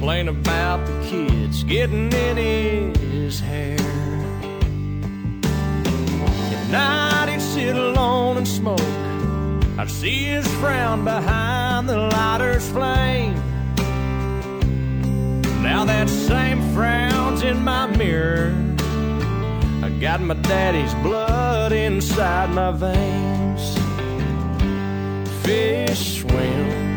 complain about the kids getting in his hair. At night he'd sit alone and smoke. I'd see his frown behind the lighter's flame. Now that same frown's in my mirror. I got my daddy's blood inside my veins. Fish swim